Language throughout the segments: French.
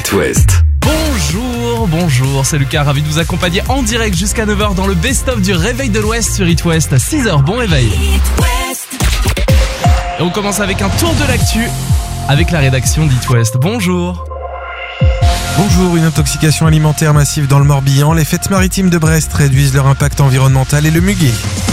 It West. Bonjour, c'est Lucas, ravi de vous accompagner en direct jusqu'à 9h dans le best-of du Réveil de l'Ouest sur It West à 6h. Bon réveil. Et on commence avec un tour de l'actu avec la rédaction d'It West. Bonjour, une intoxication alimentaire massive dans le Morbihan. Les fêtes maritimes de Brest réduisent leur impact environnemental et le muguet.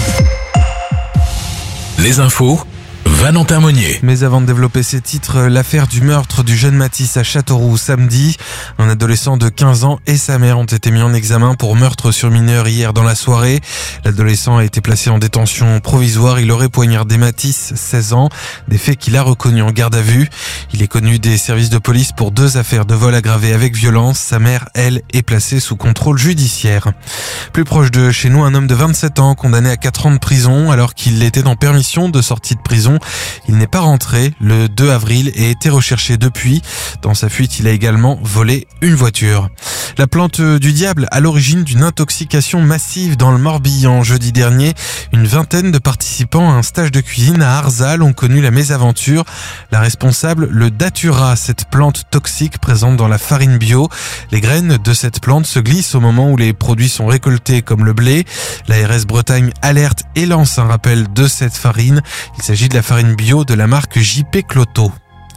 Les infos, Valentin Monnier. Mais avant de développer ces titres, l'affaire du meurtre du jeune Mathis à Châteauroux samedi. Un adolescent de 15 ans et sa mère ont été mis en examen pour meurtre sur mineur hier dans la soirée. L'adolescent a été placé en détention provisoire. Il aurait poignardé Mathis, 16 ans, des faits qu'il a reconnus en garde à vue. Il est connu des services de police pour 2 affaires de vol aggravé avec violence. Sa mère, elle, est placée sous contrôle judiciaire. Plus proche de chez nous, un homme de 27 ans condamné à 4 ans de prison alors qu'il était en permission de sortie de prison. Il n'est pas rentré le 2 avril et était recherché depuis. Dans sa fuite, il a également volé une voiture. La plante du diable à l'origine d'une intoxication massive dans le Morbihan. Jeudi dernier, une vingtaine de participants à un stage de cuisine à Arzal ont connu la mésaventure. La responsable, le datura, cette plante toxique présente dans la farine bio. Les graines de cette plante se glissent au moment où les produits sont récoltés comme le blé. L'ARS Bretagne alerte et lance un rappel de cette farine. Il s'agit de la farine bio de la marque JP Cloto.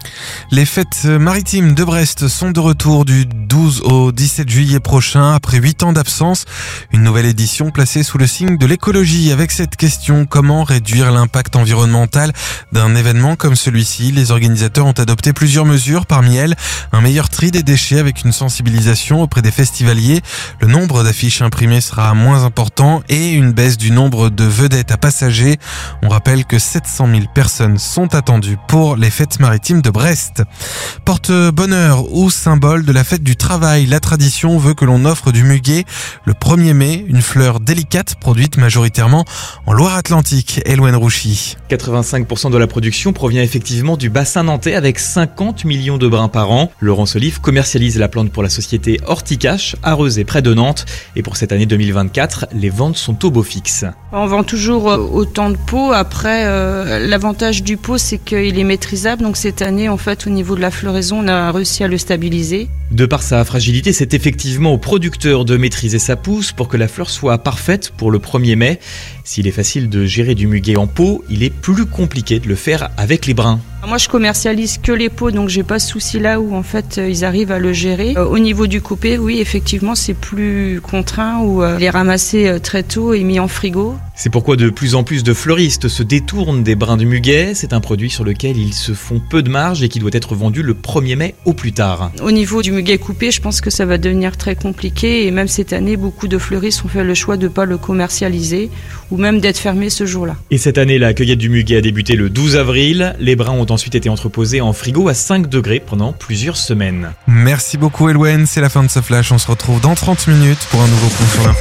Les fêtes maritimes de Brest sont de retour du 12 au 17 juillet prochain. Après 8 ans d'absence, une nouvelle édition placée sous le signe de l'écologie. Avec cette question, comment réduire l'impact environnemental d'un événement comme celui-ci? Les organisateurs ont adopté plusieurs mesures. Parmi elles, un meilleur tri des déchets avec une sensibilisation auprès des festivaliers. Le nombre d'affiches imprimées sera moins important et une baisse du nombre de vedettes à passagers. On rappelle que 700 000 personnes sont attendues pour les fêtes maritimes de Brest. Porte-bonheur ou symbole de la fête du travail, la tradition veut que l'on offre du muguet le 1er mai, une fleur délicate produite majoritairement en Loire-Atlantique. Eloine Rouchy. 85% de la production provient effectivement du bassin nantais avec 50 millions de brins par an. Laurence Olive commercialise la plante pour la société Horticache, à Rezé près de Nantes. Et pour cette année 2024, les ventes sont au beau fixe. On vend toujours autant de pots. Après, l'avantage du pot, c'est qu'il est maîtrisable. Donc cette année, en fait, au niveau de la floraison, on a réussi à le stabiliser. De par sa fragilité, c'est effectivement au producteur de maîtriser sa pousse pour que la fleur soit parfaite pour le 1er mai. S'il est facile de gérer du muguet en pot, il est plus compliqué de le faire avec les brins. Moi, je commercialise que les pots, donc j'ai pas ce souci là où en fait ils arrivent à le gérer. Au niveau du coupé, oui, effectivement, c'est plus contraint où il est ramassé très tôt et mis en frigo. C'est pourquoi de plus en plus de fleuristes se détournent des brins de muguet. C'est un produit sur lequel ils se font peu de marge et qui doit être vendu le 1er mai au plus tard. Au niveau du muguet coupé, je pense que ça va devenir très compliqué et même cette année, beaucoup de fleuristes ont fait le choix de ne pas le commercialiser ou même d'être fermés ce jour-là. Et cette année, la cueillette du muguet a débuté le 12 avril. Les brins ont ensuite été entreposés en frigo à 5 degrés pendant plusieurs semaines. Merci beaucoup Eloine, c'est la fin de ce flash. On se retrouve dans 30 minutes pour un nouveau point sur l'info.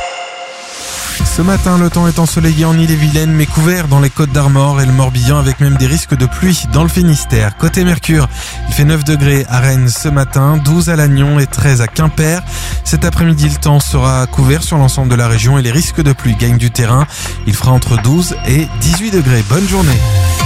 Ce matin, le temps est ensoleillé en Ille-et-Vilaine, mais couvert dans les Côtes-d'Armor et le Morbihan, avec même des risques de pluie dans le Finistère. Côté Mercure, il fait 9 degrés à Rennes ce matin, 12 à Lannion et 13 à Quimper. Cet après-midi, le temps sera couvert sur l'ensemble de la région et les risques de pluie gagnent du terrain. Il fera entre 12 et 18 degrés. Bonne journée.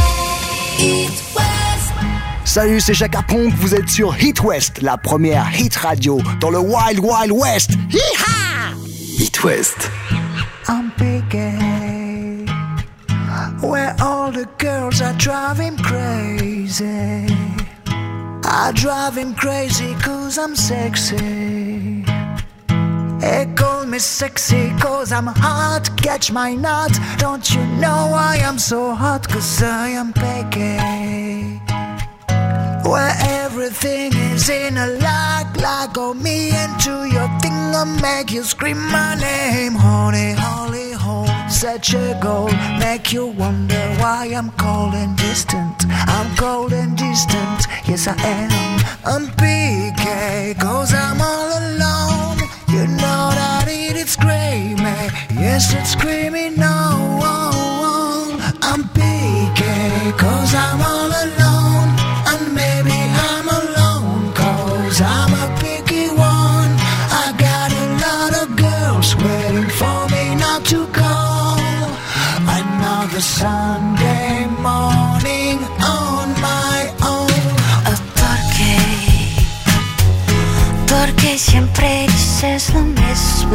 Salut, c'est Chaka Ponk, vous êtes sur It West, la première hit radio dans le Wild Wild West. Hi-ha! It West. I'm picking where all the girls are driving crazy. I drive him crazy cause I'm sexy. They call me sexy cause I'm hot. Catch my nut. Don't you know I am so hot cause I am picky. Where everything is in a like on me into your thing and make you scream my name. Honey, holy hole, such a goal. Make you wonder why I'm cold and distant. I'm cold and distant, yes I am. I'm PK, cause I'm all alone. You know that it's screaming, yes it's screaming no. I'm PK, cause I'm all alone. And maybe I'm alone, cause I'm a picky one. I got a lot of girls waiting for me not to go. Another Sunday morning on my own. A parquet que siempre dices lo mismo.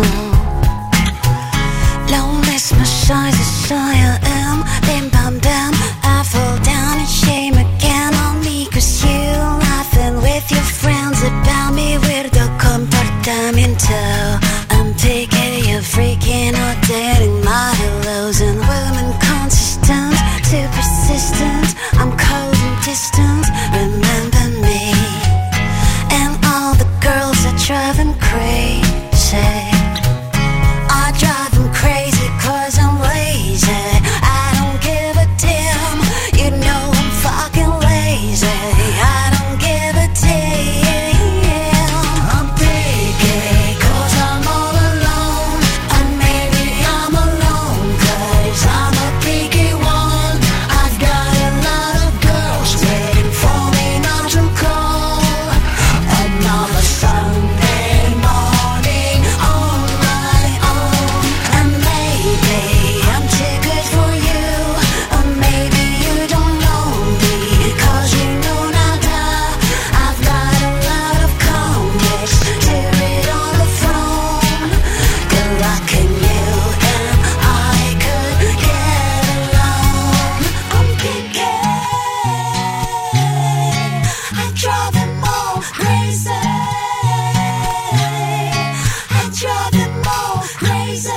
Lo mismo soy, this I am. Bim bam bam, I fall down in shame again on me. Cause you laughing with your friends about me. Weirdo comportamiento. I'm picking you freaking out, dating my hellos and women consistent, too persistent. I'm cold and distant, remember me. And all the girls that drive him crazy. I drive him crazy cause I'm lazy. I don't give a damn, you know I'm fucking lazy. I don't give a damn. I'm picky cause I'm all alone. And maybe I'm alone cause I'm a picky one. I've got a lot of girls waiting for me not to call. Another Sunday morning on my own. And maybe I'm too good for you, or maybe you don't know me, cause you know nada. I've got a lot of comics to read on the phone. Good luck in you and I could get along. I'm picky, I drive them all crazy. I drive them all crazy.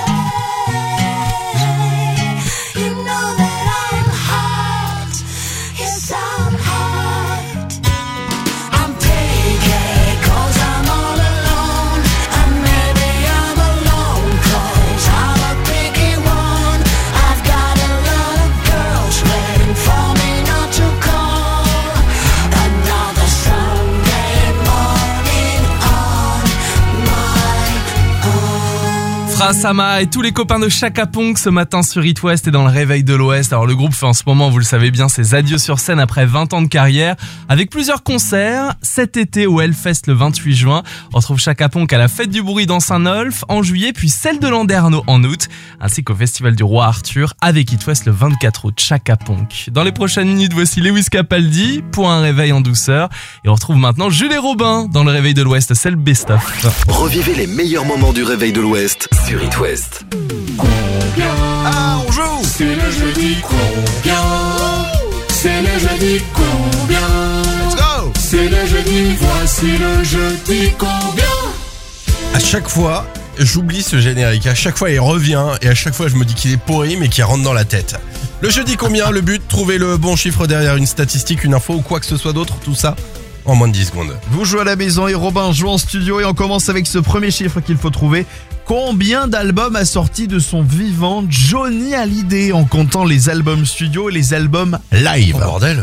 You know that I'm hot. Yes, I'm hot. I'm picky cause I'm all alone. And maybe I'm alone cause I'm a picky one. I've got a lot of girls waiting for me not to call. Another Sunday morning on my own. Frasama et tous les copains de Chaka Ponk ce matin sur It West et dans le réveil de l'Ouest. Alors le groupe fait en ce moment, vous le savez bien, ses adieux sur scène après 20 ans de carrière avec plusieurs concerts. Cet été au Hellfest le 28 juin, on retrouve Chaka Ponk à la Fête du Bruit dans Saint-Nolf en juillet, puis celle de Landerneau en août, ainsi qu'au Festival du Roi Arthur avec It West le 24 août. Chaka Ponk. Dans les prochaines minutes, voici Lewis Capaldi pour un réveil en douceur. Et on retrouve maintenant Jules et Robin dans le réveil de l'Ouest, c'est le best-of. Revivez les meilleurs moments du réveil de l'Ouest sur It West. Ah, on joue. C'est le jeudi combien? C'est le jeudi combien? Let's go. C'est le jeudi, voici le jeudi combien? À chaque fois, j'oublie ce générique. À chaque fois, il revient et à chaque fois, je me dis qu'il est pourri mais qu'il rentre dans la tête. Le jeudi combien? Le but, trouver le bon chiffre derrière une statistique, une info ou quoi que ce soit d'autre. Tout ça en moins de 10 secondes. Vous jouez à la maison et Robin joue en studio et on commence avec ce premier chiffre qu'il faut trouver. Combien d'albums a sorti de son vivant Johnny Hallyday en comptant les albums studio et les albums live? Oh bordel.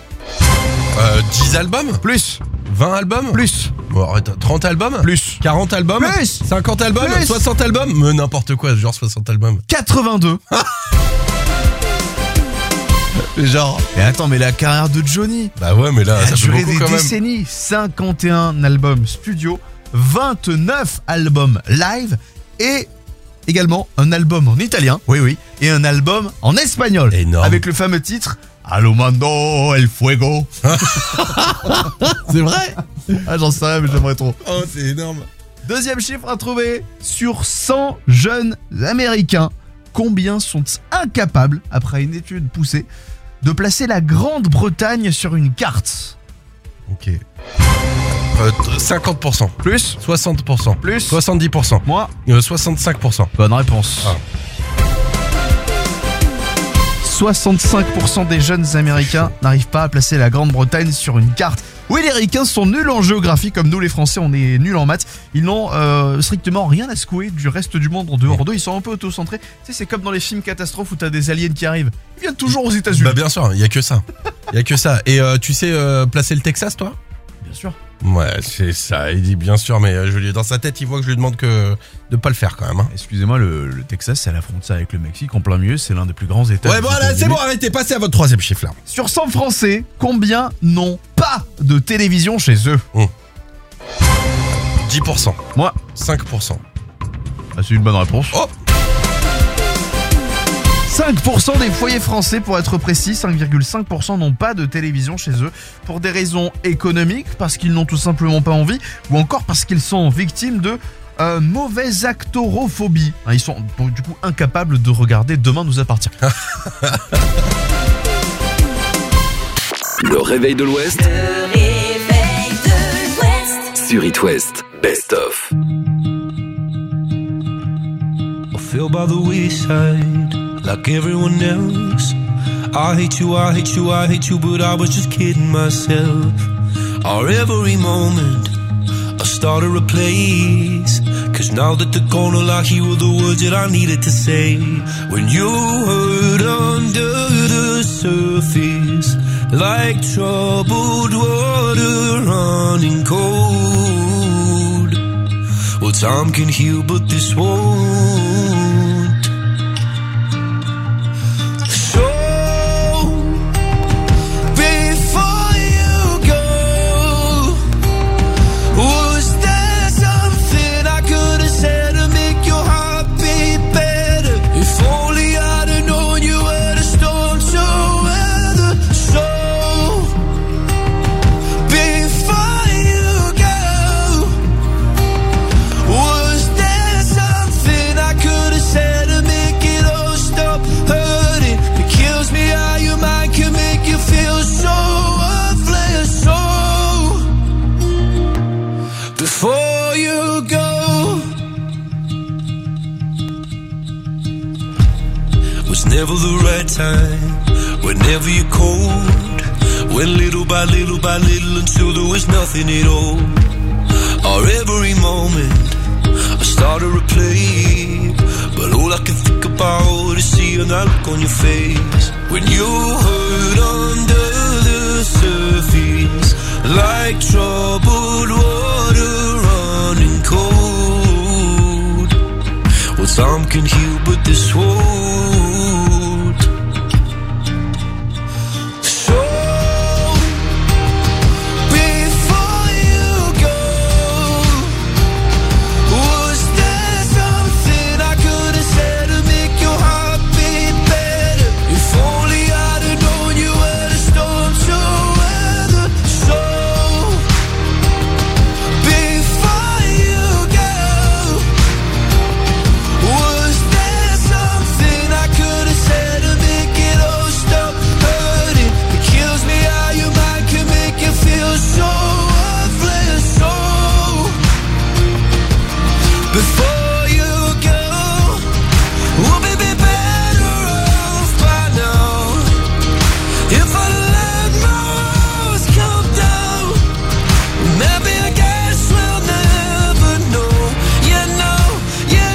10 albums? Plus. 20 albums? Plus. Bon, arrête, 30 albums? Plus. 40 albums? Plus. 50 albums? Plus. 60 albums? Mais n'importe quoi, genre 60 albums. 82. Genre. Et attends, mais la carrière de Johnny, Bah ouais, mais là, elle a ça fait duré beaucoup des quand même. décennies. 51 albums studio, 29 albums live et également un album en italien, oui, et un album en espagnol. Énorme. Avec le fameux titre Allo mando el fuego. C'est vrai? Ah, j'en sais rien, mais j'aimerais trop. Oh, c'est énorme. Deuxième chiffre à trouver. Sur 100 jeunes américains, combien sont incapables, après une étude poussée, de placer la Grande-Bretagne sur une carte? Ok. 50%. Plus. 60%. Plus. 70%. Moi. 65%. Bonne réponse. Ah. 65% des jeunes américains n'arrivent pas à placer la Grande-Bretagne sur une carte. Oui, les ricains sont nuls en géographie, comme nous les Français, on est nuls en maths. Ils n'ont strictement rien à secouer du reste du monde en dehors d'eux. Ils sont un peu auto-centrés. Tu sais, c'est comme dans les films catastrophes où t'as des aliens qui arrivent. Ils viennent toujours aux États-Unis. Bah bien sûr, il y a que ça. Il y a que ça. Et tu sais placer le Texas, toi? Bien sûr. Ouais, c'est ça. Il dit bien sûr, mais dans sa tête, il voit que je lui demande que de pas le faire quand même. Hein. Excusez-moi, le Texas, c'est à la frontière avec le Mexique, en plein milieu. C'est l'un des plus grands États. Ouais, bon, là, c'est bon, arrêtez, passez à votre troisième chiffre là. Sur 100 Français, combien n'ont pas de télévision chez eux? 10%. Moi. 5%. Ah, c'est une bonne réponse. Oh. 5% des foyers français, pour être précis, 5,5% n'ont pas de télévision chez eux pour des raisons économiques, parce qu'ils n'ont tout simplement pas envie, ou encore parce qu'ils sont victimes de mauvaise actorophobie. Ils sont du coup incapables de regarder Demain nous appartient. Le réveil de l'Ouest. Sur It West. Best of. I feel by the wayside like everyone else. I hate you, I hate you, I hate you, but I was just kidding myself. Our every moment I started a place, 'cause now that they're gone, all I hear were the words that I needed to say. When you hurt under the surface, like troubled water running cold. Well, time can heal, but this won't. So, before you go, was there something I could have said to make your heart beat better? If only I'd have known you were the storm to weather. So, before you go, was there something I could have said to make it all stop hurting? It kills me how your mind can make you feel so worthless. So, before you go, was never the right time, whenever you're cold, went little by little by little until there was nothing at all. Or every moment I started to replay, but all I can think about is seeing that look on your face. When you hurt under the surface, like troubled water running cold. Well, time can heal, but this won't. So, before you go, was there something I could have said to make your heart beat better? If only I'd have known you were the storm to weather. So, before you go, was there something I could have said to make it all stop hurting? It kills me how your mind can make you feel so worthless. So, before you go, we'll be better off by now. If I let my walls come down, maybe I guess we'll never know. You know, you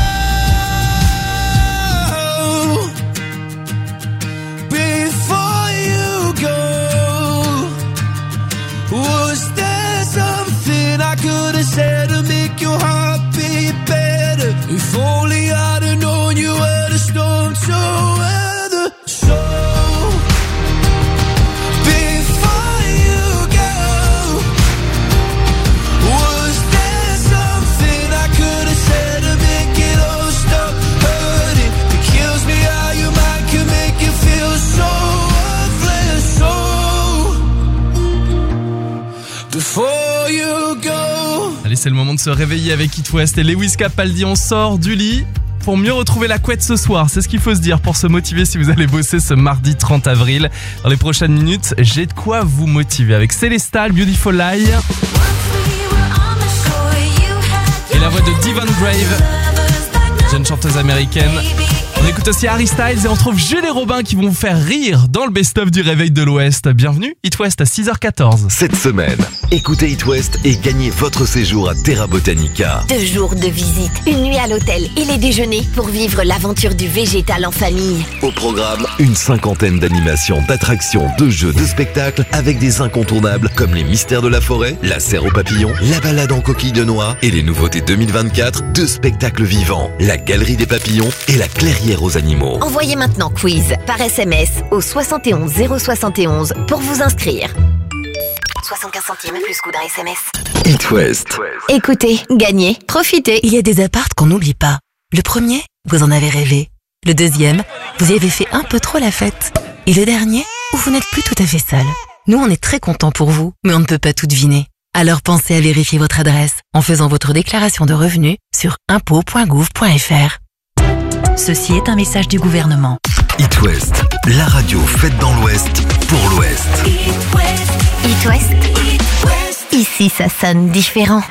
know. Before you go, was there something I could have said to make your heart beat better? If only I'd have known you were the storm to weather. So, before you go, was there something I could have said to make it all stop hurting? It kills me how your mind can make you feel so worthless. So, before you go. Allez, c'est le moment de se réveiller avec It West et Lewis Capaldi. On sort du lit pour mieux retrouver la couette ce soir. C'est ce qu'il faut se dire pour se motiver si vous allez bosser ce mardi 30 avril. Dans les prochaines minutes, j'ai de quoi vous motiver avec Célestal, Beautiful Lie et la voix de Devon Brave, jeune chanteuse américaine. On écoute aussi Harry Styles et on trouve Jules et Robin qui vont vous faire rire dans le best-of du Réveil de l'Ouest. Bienvenue, It West à 6h14. Cette semaine, écoutez It West et gagnez votre séjour à Terra Botanica. 2 jours de visite, une nuit à l'hôtel et les déjeuners pour vivre l'aventure du végétal en famille. Au programme, une 50aine d'animations, d'attractions, de jeux, de spectacles avec des incontournables comme les mystères de la forêt, la serre aux papillons, la balade en coquille de noix et les nouveautés 2024, 2 spectacles vivants, la galerie des papillons et la clairière aux animaux. Envoyez maintenant quiz par SMS au 71 071 pour vous inscrire. 75 centimes plus coût d'un SMS. It West. Écoutez, gagnez, profitez. Il y a des apparts qu'on n'oublie pas. Le premier, vous en avez rêvé. Le deuxième, vous y avez fait un peu trop la fête. Et le dernier, où vous n'êtes plus tout à fait seul. Nous, on est très contents pour vous, mais on ne peut pas tout deviner. Alors pensez à vérifier votre adresse en faisant votre déclaration de revenus sur impôts.gouv.fr. Ceci est un message du gouvernement. It West, la radio faite dans l'Ouest pour l'Ouest. It West. Ici, ça sonne différent.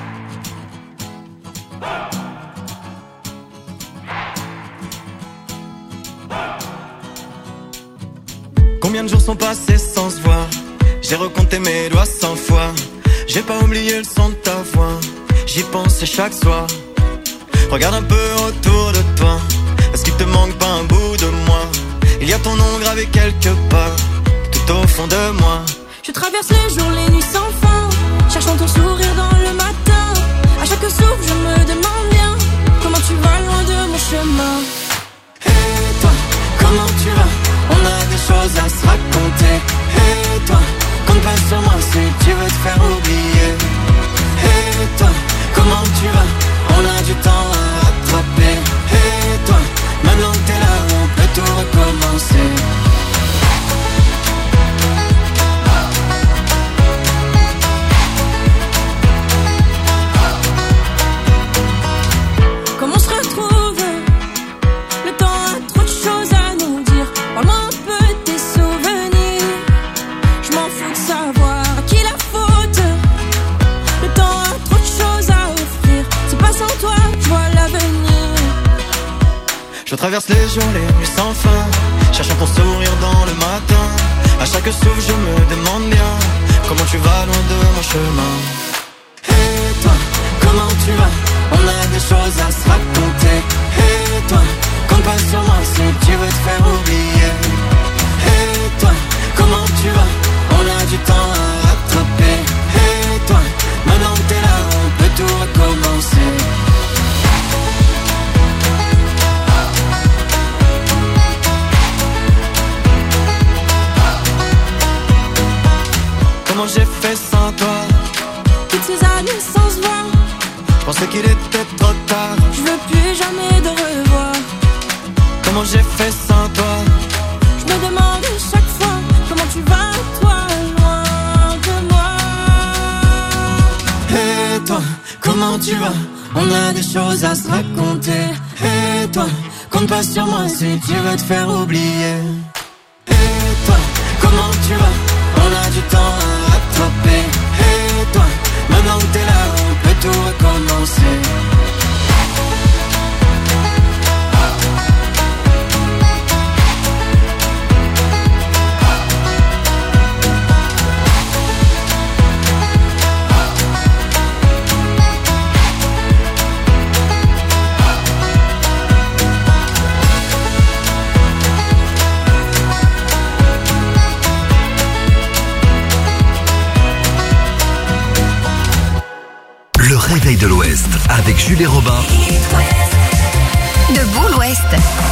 Combien de jours sont passés sans se voir? J'ai recompté mes doigts 100 fois. J'ai pas oublié le son de ta voix. J'y pense chaque soir. Regarde un peu autour de toi. Est-ce qu'il te manque pas un bout de moi? Il y a ton nom gravé quelque part, tout au fond de moi. Je traverse les jours, les nuits sans fin, cherchant ton sourire dans le matin. À chaque souffle, je me demande bien comment tu vas loin de mon chemin. Et toi, comment tu vas? On a des choses à se raconter. Et toi, compte pas sur moi si tu veux te faire oublier. Et toi, comment tu vas? On a du temps à rattraper. Et toi, maintenant que t'es là, on peut tout recommencer. Comment on se retrouve? Le temps a trop de choses à nous dire. Parle-moi un peu de tes souvenirs. Je m'en fous de savoir à qui la faute. Le temps a trop de choses à offrir. C'est pas sans toi que je vois l'avenir. Je traverse les jours, les nuits sans fin, cherchant ton sourire dans le matin. À chaque souffle je me demande bien comment tu vas loin de mon chemin. Et toi, comment tu vas? On a des choses à se raconter. Et toi, compte pas sur moi si tu veux te faire oublier. Et toi, comment tu vas? On a du temps à rattraper. Et toi, maintenant que t'es là, on peut tout recommencer. Comment j'ai fait sans toi? Toutes ces années sans se voir, je pensais qu'il était trop tard. je veux plus jamais de revoir. Comment j'ai fait sans toi? Je me demande chaque fois comment tu vas, toi, loin de moi. Et toi, comment tu vas? On a des choses à se raconter. Et toi, compte pas sur moi si tu veux te faire oublier. Et toi, comment tu vas? On a du temps à rattraper. Et toi, maintenant que t'es là, on peut tout recommencer. Le réveil de l'Ouest avec Jules et Robin. Debout l'Ouest.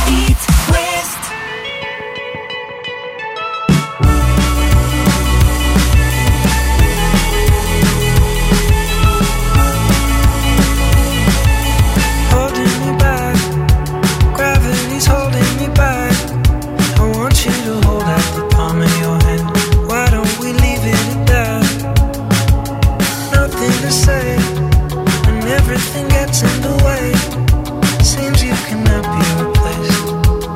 Holding me back, gravity's holding me back. I want you to hold out the palm of your hand. Why don't we leave it at that? Nothing to say, and everything gets in the way. Seems you cannot be replaced.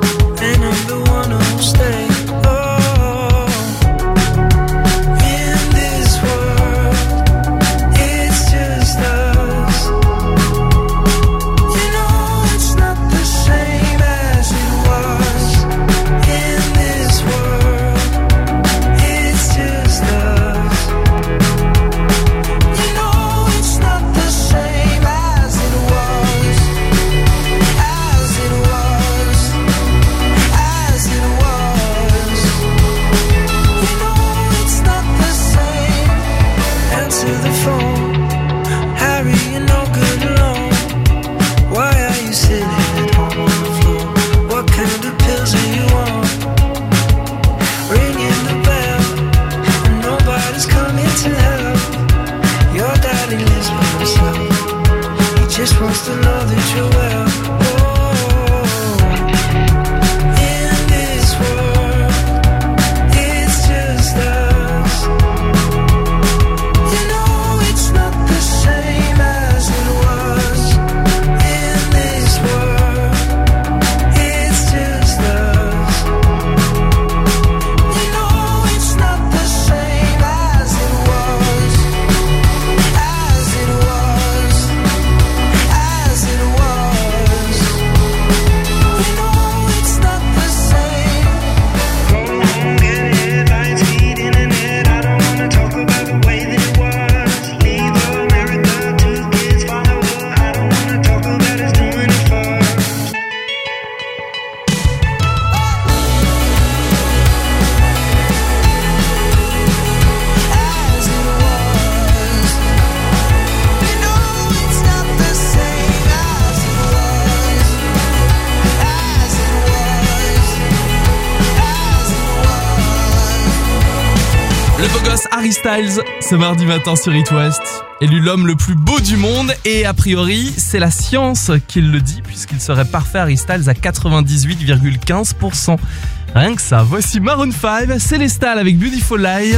Le beau gosse Harry Styles, ce mardi matin sur It West, élu l'homme le plus beau du monde et a priori c'est la science qui le dit puisqu'il serait parfait Harry Styles à 98,15%. Rien que ça, voici Maroon 5, Célestal avec Beautiful Lie.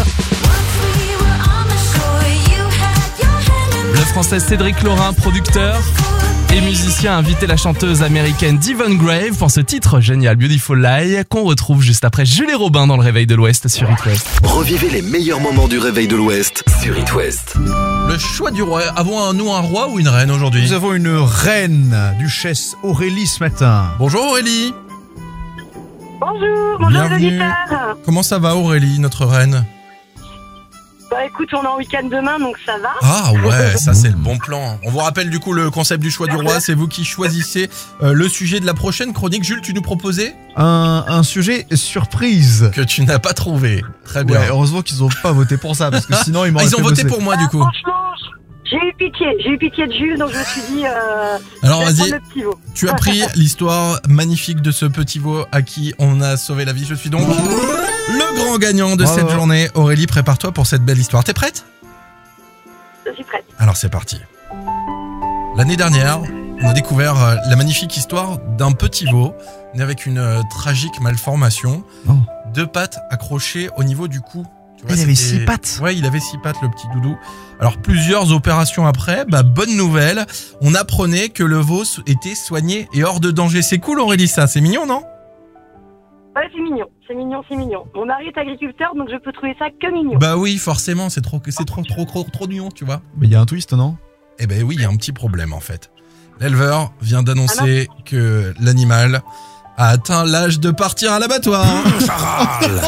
Le français Cédric Laurin, producteur et musicien, a invité la chanteuse américaine Devon Grave pour ce titre génial Beautiful Lie qu'on retrouve juste après Julie Robin dans le Réveil de l'Ouest sur It West. Revivez les meilleurs moments du Réveil de l'Ouest sur It West. Le choix du roi. Avons-nous un roi ou une reine aujourd'hui? Nous avons une reine, duchesse Aurélie ce matin. Bonjour Aurélie. Bonjour les auditeurs. Comment ça va Aurélie, notre reine? Bah écoute, on est en week-end demain, donc ça va. Ah ouais, ça c'est le bon plan. On vous rappelle du coup le concept du choix du roi, c'est vous qui choisissez le sujet de la prochaine chronique. Jules, tu nous proposais un sujet surprise que tu n'as pas trouvé. Très bien. Ouais, heureusement qu'ils ont pas voté pour ça, parce que sinon ils m'auraient ils ont voté pour moi du coup. Franchement, j'ai eu pitié de Jules, donc je me suis dit... Alors vas-y, le petit veau. Tu as pris l'histoire magnifique de ce petit veau à qui on a sauvé la vie. Je suis donc le grand gagnant de cette journée. Aurélie, prépare-toi pour cette belle histoire. T'es prête? Je suis prête. Alors c'est parti. L'année dernière, on a découvert la magnifique histoire d'un petit veau né avec une tragique malformation. 2 pattes accrochées au niveau du cou. Tu vois, il avait 6 pattes. Ouais, il avait 6 pattes, le petit doudou. Alors, plusieurs opérations après, bonne nouvelle, on apprenait que le veau était soigné et hors de danger. C'est cool, Aurélie, ça. C'est mignon, non? Ouais, c'est mignon. Mon mari est agriculteur, donc je peux trouver ça que mignon. Bah oui, forcément, c'est trop mignon, tu vois. Mais il y a un twist, non? Eh ben oui, il y a un petit problème, en fait. L'éleveur vient d'annoncer que l'animal a atteint l'âge de partir à l'abattoir. Ça râle.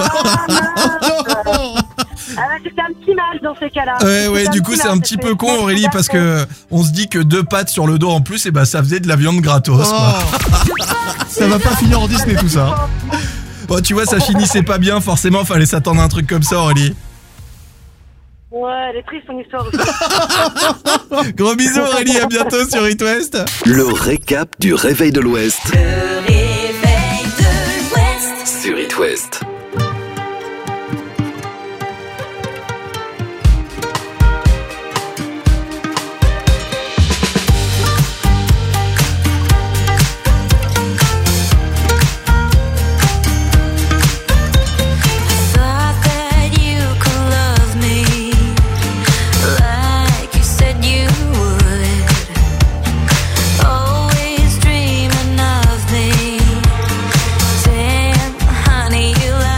C'était un petit mal dans ces cas-là. Ouais, du coup c'est un petit peu con Aurélie parce que on se dit que 2 pattes sur le dos en plus, et ça faisait de la viande gratos. Quoi. Ça va pas finir en Disney tout ça. Bon, tu vois, ça finissait pas bien, forcément fallait s'attendre à un truc comme ça Aurélie. Ouais, elle est triste son histoire aussi. Gros bisous Aurélie, à bientôt sur It West. Le récap du Réveil de l'Ouest. Le réveil de l'Ouest. Sur It West. Honey, you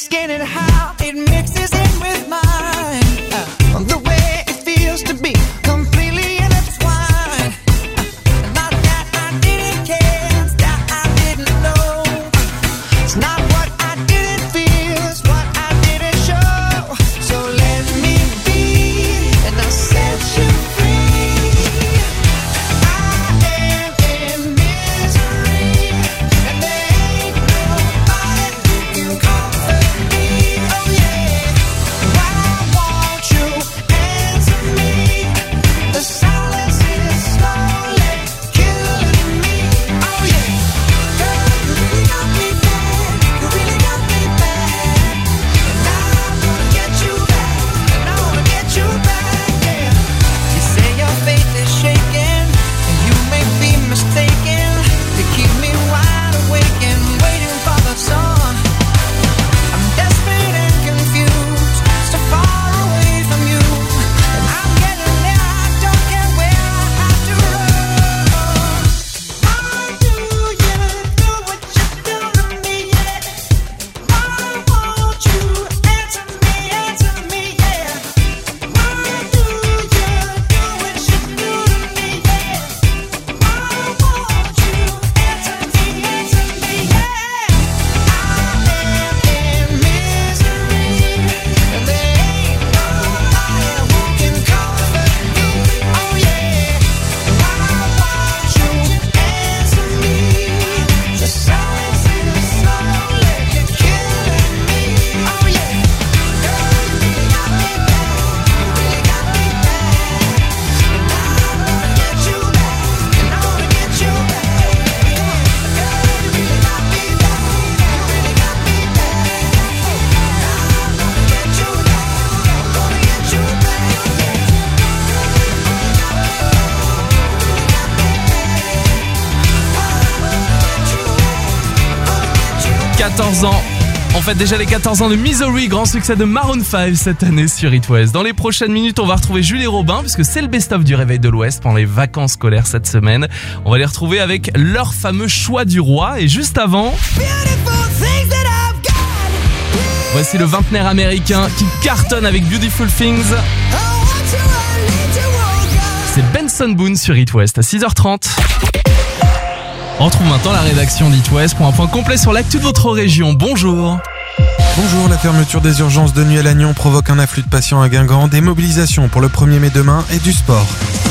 skin and how it mixes in with mine. The way it feels to be completely intertwined. Not that I didn't care, it's that I didn't know. It's not what I didn't feel, it's what I didn't show. So let me be, and I'll set you free. I am in misery, and there ain't nobody who can comfort me. Oh yeah, why won't you answer me? The silence is slowly killing me. Oh yeah, girl, you really got me bad. You really got me bad. And I wanna get you back. And I wanna get you back, yeah. You say your faith is shaking, and you may be mistaken. You keep me wide awake and waiting for the sun. I'm desperate and confused, so far away from you. And I'm getting there, I don't care where I have to run. Why do you do what you do to me, yeah? Why won't you answer me, yeah? Why do you do what you do to me, yeah? Why won't you answer me, yeah? I am in misery, and there ain't nobody who can comfort me. Oh yeah, why won't you answer me? The silence is slowly killing me. Oh yeah, girl, you really got me bad. You really got me bad. And I wanna get you back. And I wanna get you back. Girl, you really got me bad. You really got me bad. And I wanna get you back. I'm gonna get you back. 14 ans. On fête déjà les 14 ans de Misery, grand succès de Maroon 5 cette année sur It West. Dans les prochaines minutes, on va retrouver Julie Robin puisque c'est le best-of du Réveil de l'Ouest pendant les vacances scolaires cette semaine. On va les retrouver avec leur fameux choix du roi et juste avant, voici le vingtenaire américain qui cartonne avec Beautiful Things. C'est Benson Boone sur It West à 6h30. On retrouve maintenant la rédaction d'It West pour un point complet sur l'actu de votre région. Bonjour. Bonjour, la fermeture des urgences de nuit à Lannion provoque un afflux de patients à Guingamp, des mobilisations pour le 1er mai demain et du sport.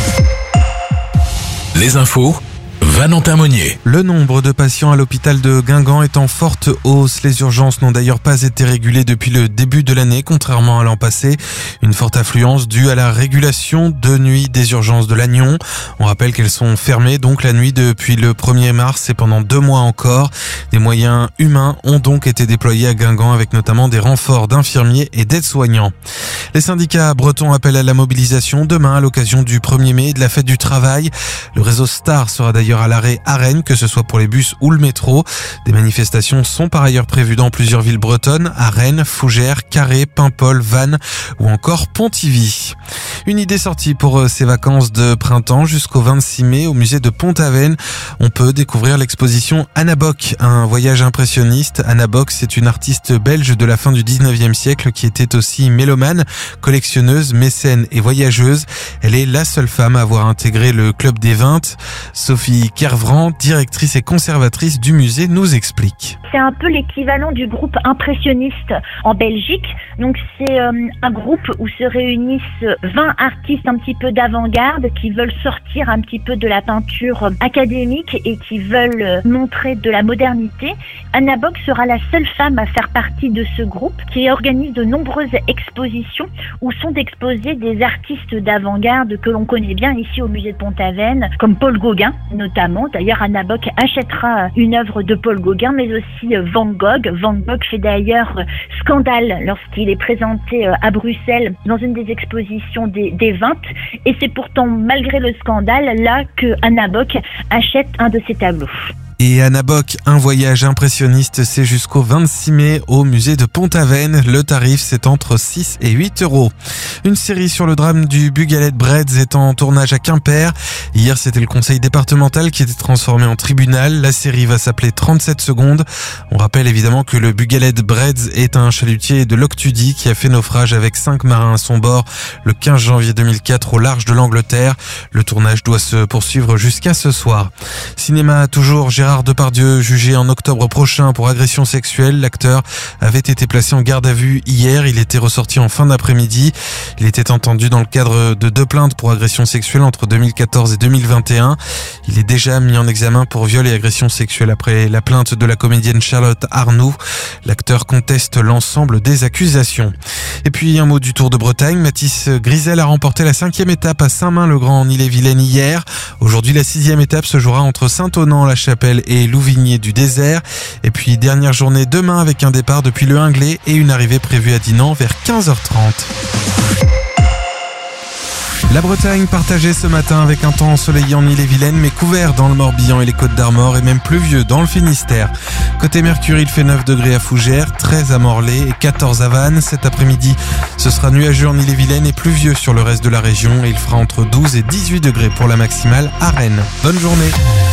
Les infos, Valentin Monnier. Le nombre de patients à l'hôpital de Guingamp est en forte hausse. Les urgences n'ont d'ailleurs pas été régulées depuis le début de l'année, contrairement à l'an passé. Une forte affluence due à la régulation de nuit des urgences de Lannion. On rappelle qu'elles sont fermées donc la nuit depuis le 1er mars et pendant 2 mois encore. Des moyens humains ont donc été déployés à Guingamp avec notamment des renforts d'infirmiers et d'aides-soignants. Les syndicats bretons appellent à la mobilisation demain à l'occasion du 1er mai et de la fête du travail. Le réseau Star sera d'ailleurs à l'arrêt à Rennes, que ce soit pour les bus ou le métro. Des manifestations sont par ailleurs prévues dans plusieurs villes bretonnes, à Rennes, Fougères, Carré, Paimpol, Vannes ou encore Pontivy. Une idée sortie pour ces vacances de printemps jusqu'au 26 mai au musée de Pont-Aven. On peut découvrir l'exposition Anna Bock, un voyage impressionniste. Anna Bock, c'est une artiste belge de la fin du 19e siècle qui était aussi mélomane, collectionneuse, mécène et voyageuse. Elle est la seule femme à avoir intégré le Club des 20. Sophie Kervran, directrice et conservatrice du musée, nous explique. C'est un peu l'équivalent du groupe impressionniste en Belgique. Donc c'est un groupe où se réunissent 20 artistes un petit peu d'avant-garde qui veulent sortir un petit peu de la peinture académique et qui veulent montrer de la modernité. Anna Bock sera la seule femme à faire partie de ce groupe qui organise de nombreuses expositions où sont exposés des artistes d'avant-garde que l'on connaît bien ici au musée de Pont-Aven, comme Paul Gauguin notamment. D'ailleurs, Anna Bock achètera une œuvre de Paul Gauguin, mais aussi Van Gogh. Van Gogh fait d'ailleurs scandale lorsqu'il est présenté à Bruxelles dans une des expositions des 20. Et c'est pourtant malgré le scandale là que Anna Bock achète un de ses tableaux. Et Anna Bock, un voyage impressionniste, c'est jusqu'au 26 mai au musée de Pont-Aven. Le tarif, c'est entre 6 et 8 euros. Une série sur le drame du Bugalet Breads est en tournage à Quimper. Hier, c'était le conseil départemental qui était transformé en tribunal. La série va s'appeler 37 secondes. On rappelle évidemment que le Bugalet Breads est un chalutier de l'Octudie qui a fait naufrage avec 5 marins à son bord le 15 janvier 2004 au large de l'Angleterre. Le tournage doit se poursuivre jusqu'à ce soir. Cinéma toujours, Gérard Depardieu jugé en octobre prochain pour agression sexuelle. L'acteur avait été placé en garde à vue hier. Il était ressorti en fin d'après-midi. Il était entendu dans le cadre de 2 plaintes pour agression sexuelle entre 2014 et 2021. Il est déjà mis en examen pour viol et agression sexuelle après la plainte de la comédienne Charlotte Arnoux. L'acteur conteste l'ensemble des accusations. Et puis un mot du Tour de Bretagne. Mathis Grisel a remporté la 5e étape à Saint-Main-le-Grand en Ille-et-Vilaine hier. Aujourd'hui, la 6e étape se jouera entre Saint-Onan-la-Chapelle et Louvigné du Désert. Et puis dernière journée demain avec un départ depuis le Hingley et une arrivée prévue à Dinan vers 15h30. La Bretagne partagée ce matin avec un temps ensoleillé en Ille-et-Vilaine mais couvert dans le Morbihan et les Côtes d'Armor et même pluvieux dans le Finistère. Côté Mercure, il fait 9 degrés à Fougères, 13 à Morlaix et 14 à Vannes. Cet après-midi, ce sera nuageux en Ille-et-Vilaine et pluvieux sur le reste de la région et il fera entre 12 et 18 degrés pour la maximale à Rennes. Bonne journée.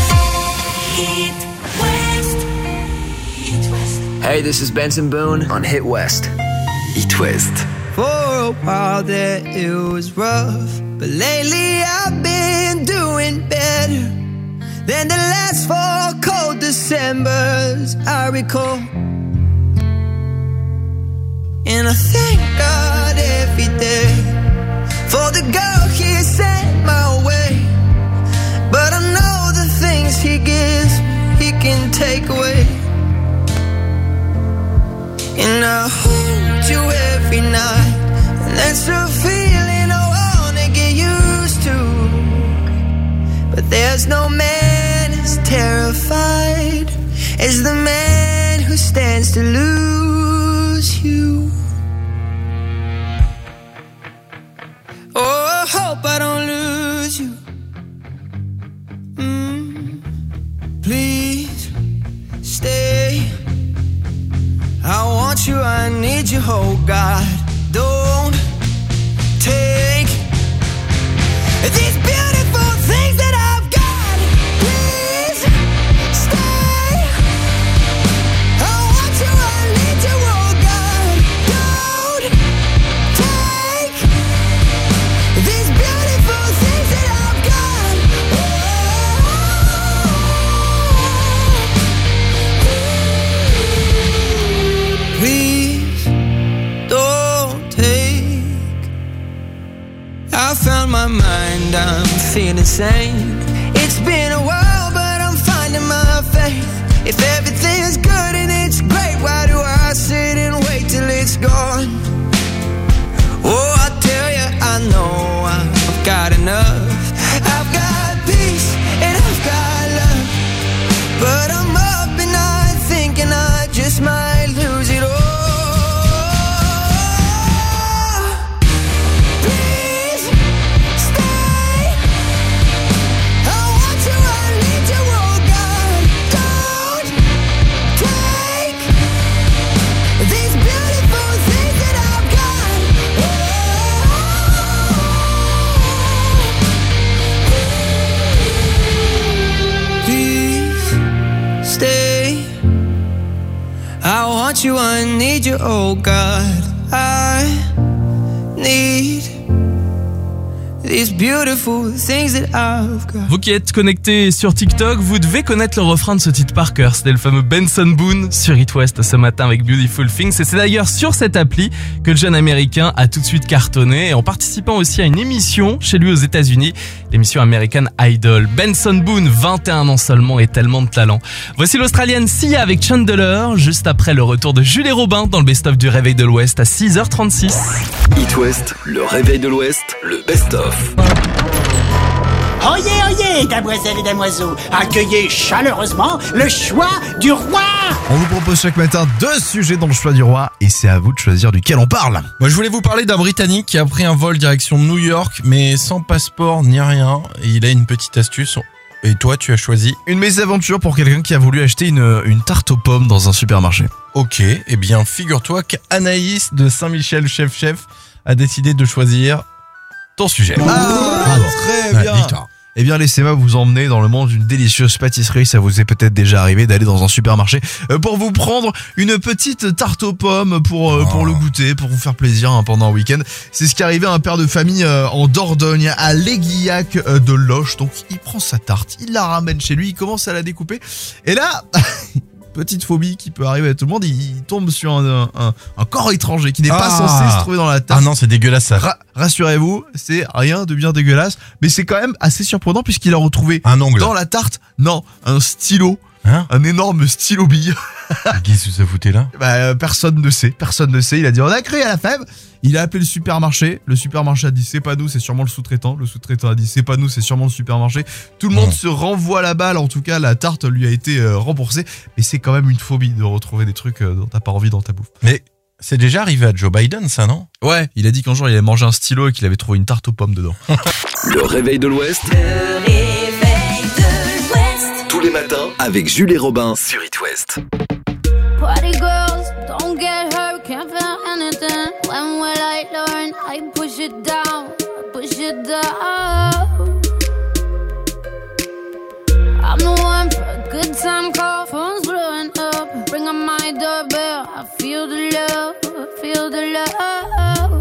Hey, this is Benson Boone on Hit West. Hit West. For a while there it was rough, but lately I've been doing better than the last 4 cold Decembers I recall. And I thank God every day for the girl He sent my way. But I know the things He gives He can take away. And I hold you every night, and that's a feeling I wanna get used to. But there's no man as terrified as the man who stands to lose you. Oh, I hope I don't lose you. Please stay. I want you, I need you, oh God. Don't take these beautiful things that I've got. Please stay. I want you, I need you, oh God. Don't take these beautiful things that I've got. Please don't take. I found my mind, I'm feeling sane. It's been a while, but I'm finding my faith. If everything's good and it's great, why do I sit and wait till it's gone? Oh, I tell you, I know I've got enough. I've got peace and I've got love, but I'm up and I'm thinking I just might lose it all. Please stay. I want you, I need you, oh God. Don't take these beautiful things that I've got. Please stay. I want you, I need you, oh God. I need these beautiful things that I've got. Vous qui êtes connectés sur TikTok, vous devez connaître le refrain de ce titre par cœur. C'était le fameux Benson Boone sur It West ce matin avec Beautiful Things. Et c'est d'ailleurs sur cette appli que le jeune américain a tout de suite cartonné en participant aussi à une émission chez lui aux États-Unis, l'émission American Idol. Benson Boone, 21 ans seulement et tellement de talent. Voici l'Australienne Sia avec Chandler, juste après le retour de Jules et Robin dans le best-of du Réveil de l'Ouest à 6h36. It West, le Réveil de l'Ouest, le best-of. Oyez, oyez, damoiselles et damoiseaux, accueillez chaleureusement le choix du roi. On vous propose chaque matin 2 sujets dans le choix du roi et c'est à vous de choisir duquel on parle. Moi, je voulais vous parler d'un Britannique qui a pris un vol direction New York, mais sans passeport ni rien. Et il a une petite astuce. Et toi, tu as choisi? Une mésaventure pour quelqu'un qui a voulu acheter une tarte aux pommes dans un supermarché. Ok, eh bien figure-toi qu'Anaïs de Saint-Michel Chef a décidé de choisir ton sujet. Très bien. Victoire. Eh bien, laissez-moi vous emmener dans le monde d'une délicieuse pâtisserie. Ça vous est peut-être déjà arrivé d'aller dans un supermarché pour vous prendre une petite tarte aux pommes pour le goûter, pour vous faire plaisir pendant un week-end. C'est ce qui est arrivé à un père de famille en Dordogne, à l'Aiguillac de Loche. Donc, il prend sa tarte, il la ramène chez lui, il commence à la découper. Et là... petite phobie qui peut arriver à tout le monde, il tombe sur un corps étranger qui n'est pas censé se trouver dans la tarte. Ah non, c'est dégueulasse ça. Rassurez-vous, c'est rien de bien dégueulasse, mais c'est quand même assez surprenant puisqu'il a retrouvé un ongle dans la tarte. Non, un stylo. Un énorme stylo bille. Qu'est-ce que ça foutait là? Personne ne sait. Il a dit on a cru à la fève. Il a appelé le supermarché a dit c'est pas nous, c'est sûrement le sous-traitant. Le sous-traitant a dit c'est pas nous, c'est sûrement le supermarché. Tout le monde se renvoie la balle, en tout cas la tarte lui a été remboursée. Mais c'est quand même une phobie de retrouver des trucs dont t'as pas envie dans ta bouffe. Mais c'est déjà arrivé à Joe Biden ça, non? Ouais, il a dit qu'un jour il avait mangé un stylo et qu'il avait trouvé une tarte aux pommes dedans. Le réveil de l'Ouest. Tous les matins avec Jules et Robin sur It West. Party girls, don't get hurt, can't feel anything. When will I learn? I push it down, push it down. I'm the one for a good time call, phone's blowing up. Bring on my doorbell, I feel the love, feel the love.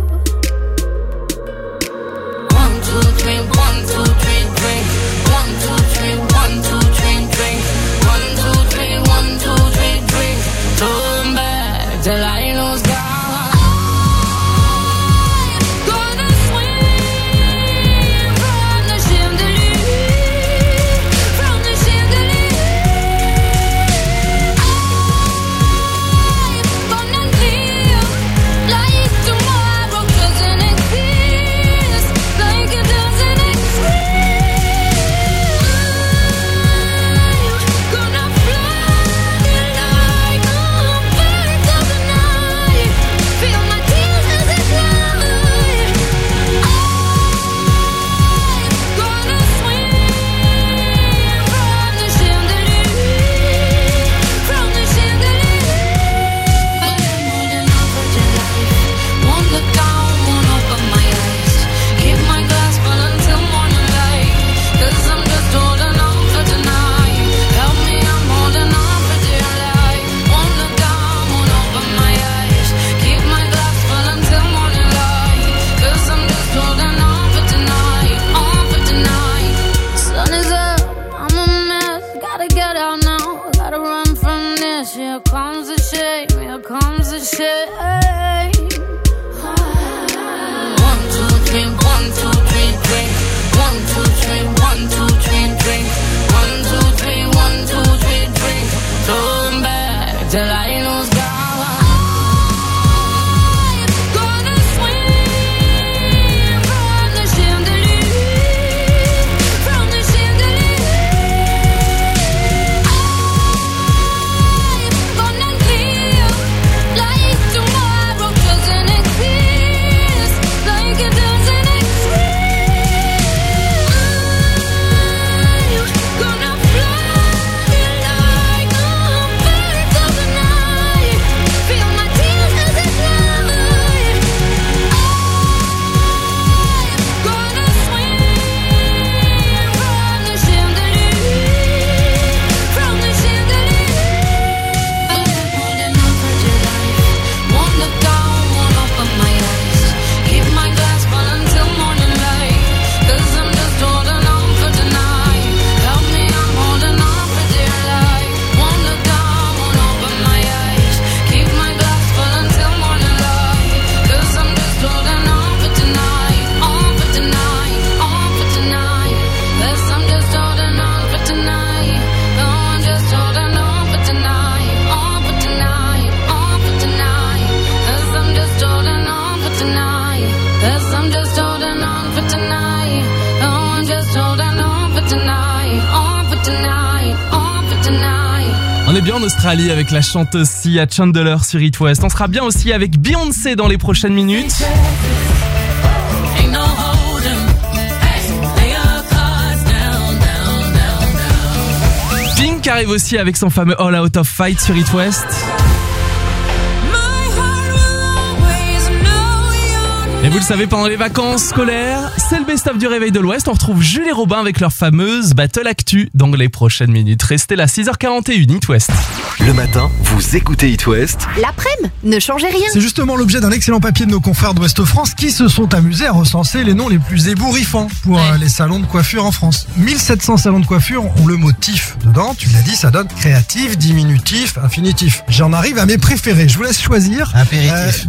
1, 2, 3, 1, 2, 3, drink. 1, 2, 3, 1, 2, 3, drink. 1, 2, 3, 1, 2, 3, drink. Turn back till I lose God. On est bien en Australie avec la chanteuse Sia Chandler sur It West. On sera bien aussi avec Beyoncé dans les prochaines minutes. qui arrive aussi avec son fameux All Out of Fight sur It West. Et vous le savez, pendant les vacances scolaires, c'est le best-of du Réveil de l'Ouest. On retrouve Jules et Robin avec leur fameuse Battle Actu dans les prochaines minutes. Restez là, 6h41, It West. Le matin, vous écoutez It West. L'après-midi, ne changez rien. C'est justement l'objet d'un excellent papier de nos confrères d'Ouest France qui se sont amusés à recenser les noms les plus ébouriffants pour les salons de coiffure en France. 1700 salons de coiffure ont le mot tif dedans. Tu l'as dit, ça donne créatif, diminutif, infinitif. J'en arrive à mes préférés. Je vous laisse choisir. Impéritif.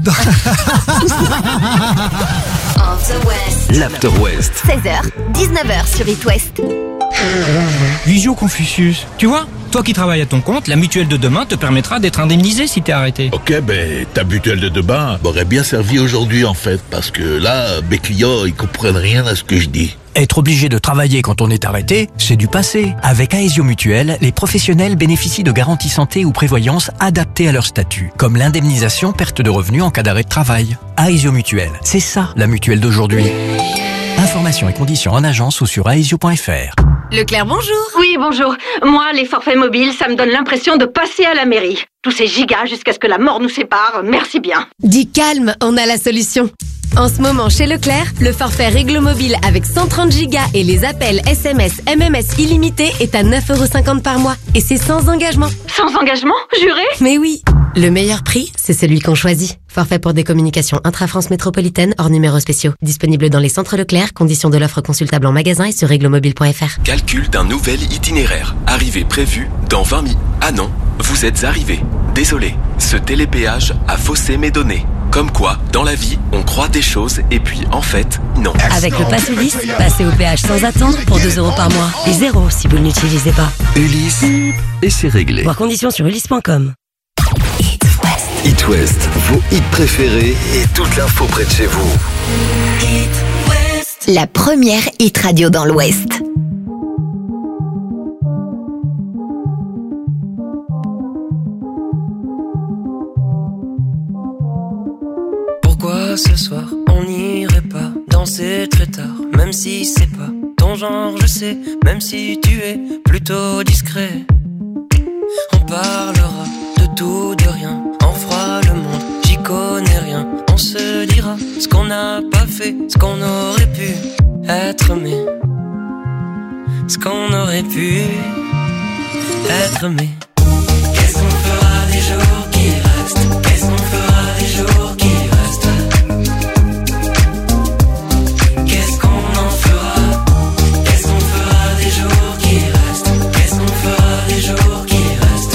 L'After West. 16h, 19h sur It West. Visio Confucius. Tu vois, toi qui travailles à ton compte, la mutuelle de demain te permettra d'être indemnisé si t'es arrêté. Ok, ta mutuelle de demain m'aurait bien servi aujourd'hui en fait, parce que là, mes clients, ils comprennent rien à ce que je dis. Être obligé de travailler quand on est arrêté, c'est du passé. Avec Aesio Mutuelle, les professionnels bénéficient de garanties santé ou prévoyance adaptées à leur statut, comme l'indemnisation perte de revenus en cas d'arrêt de travail. Aesio Mutuelle, c'est ça la mutuelle d'aujourd'hui. Informations et conditions en agence ou sur aesio.fr. Leclerc, bonjour. Oui, bonjour. Moi, les forfaits mobiles, ça me donne l'impression de passer à la mairie. Tous ces gigas jusqu'à ce que la mort nous sépare, merci bien. Dis calme, on a la solution. En ce moment, chez Leclerc, le forfait Réglo Mobile avec 130 Go et les appels SMS, MMS illimités est à 9,50€ par mois. Et c'est sans engagement. Sans engagement, juré? Mais oui. Le meilleur prix, c'est celui qu'on choisit. Forfait pour des communications intra-France métropolitaine hors numéros spéciaux. Disponible dans les centres Leclerc. Conditions de l'offre consultable en magasin et sur réglomobile.fr. Calcul d'un nouvel itinéraire. Arrivée prévue dans 20 minutes. Ah non, vous êtes arrivé. Désolé, ce télépéage a faussé mes données. Comme quoi, dans la vie, on croit des choses et puis en fait, non. Avec le Pass Ulysse, passez au péage sans attendre pour 2€ par mois. Et 0 si vous ne l'utilisez pas. Ulysse, et c'est réglé. Voir conditions sur ulysse.com. It West, vos hits préférés et toute l'info près de chez vous. La première hit radio dans l'Ouest. Pourquoi ce soir on n'irait pas danser très tard, même si c'est pas ton genre, je sais, même si tu es plutôt discret. On parlera de tout, de rien, on fera le monde, j'y connais rien. On se dira ce qu'on n'a pas fait, ce qu'on aurait pu être, mais ce qu'on aurait pu être, mais qu'est-ce qu'on fera des jours qui restent? Qu'est-ce qu'on fera des jours qui restent? Qu'est-ce qu'on en fera? Qu'est-ce qu'on fera des jours qui restent? Qu'est-ce qu'on fera des jours qui restent?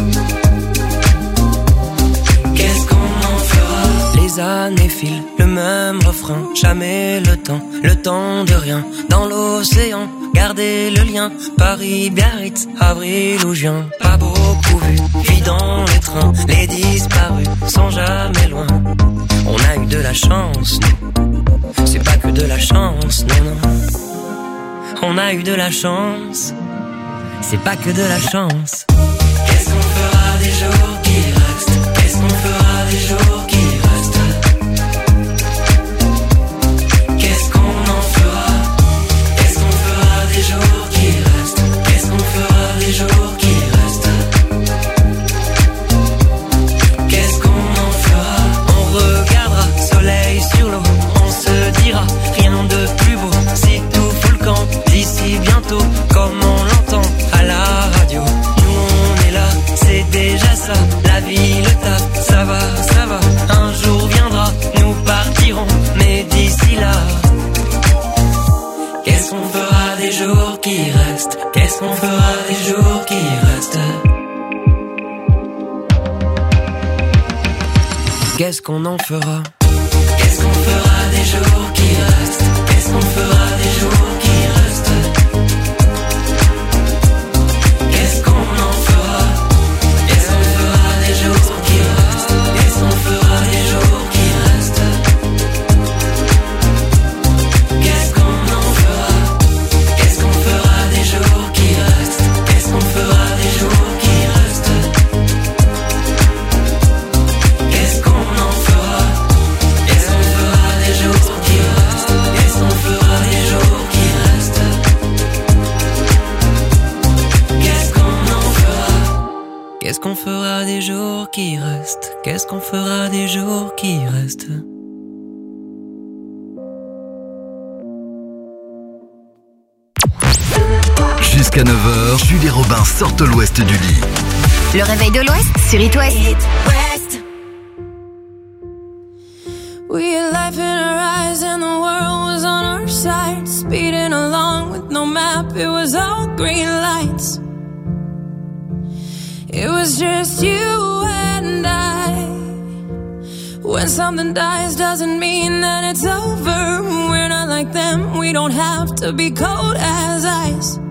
Qu'est-ce qu'on en fera? Les années filent, le même refrain, jamais le temps de rien. Dans l'océan, gardez le lien, Paris, Biarritz, avril ou juin. Pas beaucoup vu, puis dans les trains, les disparus sont jamais loin. On a eu de la chance, nous. C'est pas que de la chance, non, non. On a eu de la chance, c'est pas que de la chance. Qu'est-ce qu'on fera des jours qui restent? Qu'est-ce qu'on fera des jours qui restent? Qu'est-ce qu'on en fera? Qu'est-ce qu'on fera des jours qui restent? Qu'est-ce qu'on fera des jours qui restent? Qu'est-ce qu'on en fera? On regardera soleil sur l'eau, on se dira rien de plus beau. Si tout fout le camp d'ici bientôt, comme on l'entend à la radio. Nous on est là, c'est déjà ça. La vie, le taf, ça va, ça va. Un jour viendra, nous partirons, mais d'ici là, qu'est-ce qu'on fera des jours qui restent? Qu'est-ce qu'on fera des jours qui restent? Qu'est-ce qu'on en fera? Qu'est-ce qu'on fera des jours qui restent? Qu'est-ce qu'on fera des jours qui restent? Qu'est-ce qu'on en fera? Qu'est-ce qu'on fera des jours qui restent? Qu'est-ce qu'on fera des jours qui restent? Qu'est-ce qu'on en fera? Qu'est-ce qu'on fera des jours qui restent? Qu'est-ce qu'on fera des jours qui restent? Qu'est-ce qu'on en fera? Qu'est-ce qu'on fera des jours qui restent? Qu'est-ce qu'on fera des jours Qu'est-ce qu'on fera des jours qui restent? Jusqu'à 9h, Jules et Robin sortent l'Ouest du lit. Le réveil de l'Ouest sur It West. We had life in our eyes and the world was on our side. Speeding along with no map, it was all green lights. It was just you and I. When something dies doesn't mean that it's over. We're not like them, we don't have to be cold as ice.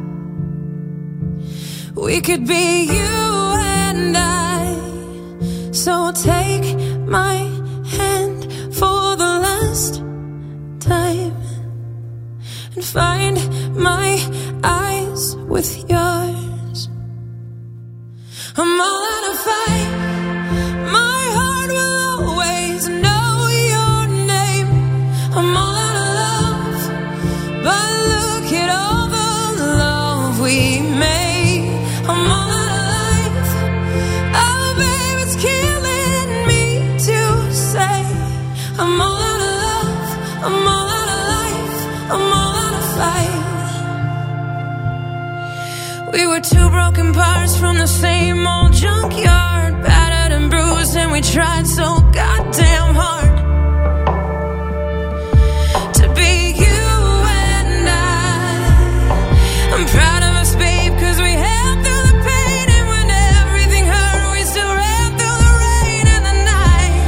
We could be you and I. So take my hand for the last time and find my eyes with yours. I'm all out of fight. My heart will always know your name. I'm all out of love, but look at all the love we made. I'm all out of life. Oh, babe, it's killing me to say. I'm all out of love. I'm all out of life. I'm all out of fight. We were two broken parts from the same old junkyard, battered and bruised, and we tried so goddamn hard to be you and I. I'm proud of us, babe, 'cause we held through the pain, and when everything hurt, we still ran through the rain and the night.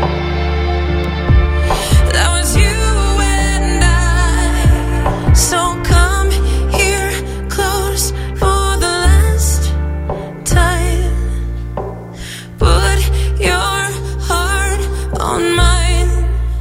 That was you and I. So come here close for the last time. Put your heart on mine.